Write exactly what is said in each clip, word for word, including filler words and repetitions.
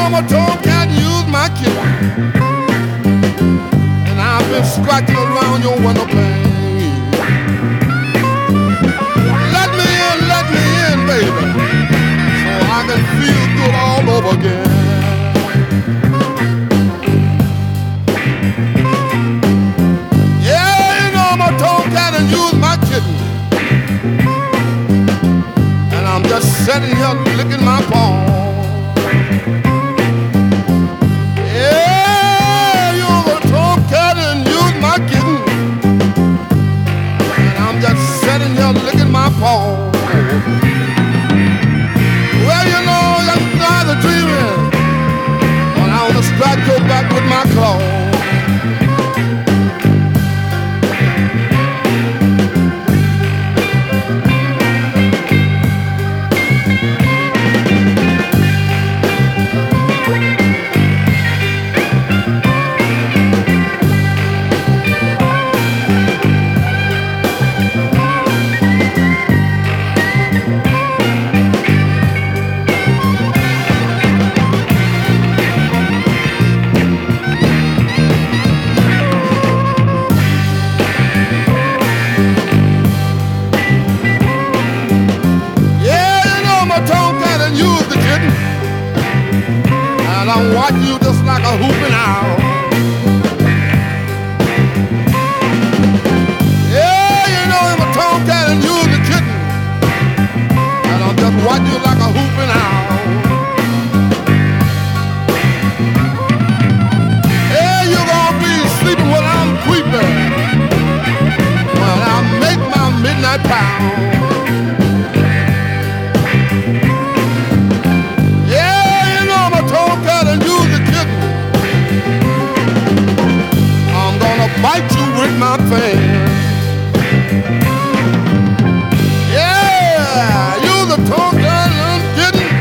I'm a tomcat, use my kitten, and I've been scratching around your window pane. Let me in, let me in, baby, so I can feel good all over again. Yeah, you know I'm a tomcat and use my kitten, and I'm just sitting here licking my paw. Yeah, you're a tomcat and use my kitten, and I'm just sitting here licking my paw. Well, you know, that's not the dreaming when I wanna strike your back with my claw. And I'm watching you just like a hooping owl. Yeah, you know I'm a tomcat and you're the kitten, and I'm just watching you like a hooping owl. Yeah, you're gonna be sleeping when I'm creeping, when I make my midnight pound. Bite you with my fingers. Yeah, you're the tomcat I'm getting.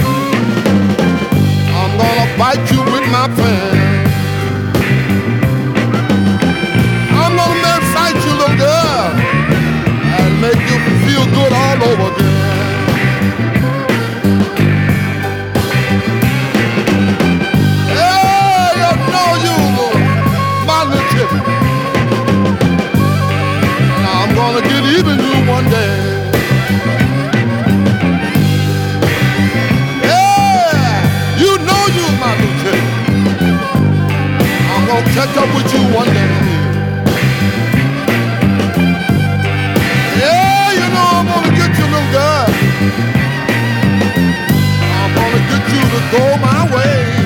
I'm gonna bite you with my fingers. I'm gonna excite you, little girl, and make you feel good all over again. Gonna get even you one day. Yeah, you know you're my lieutenant. I'm gonna catch up with you one day. Yeah, you know I'm gonna get you, little girl. I'm gonna get you to go my way.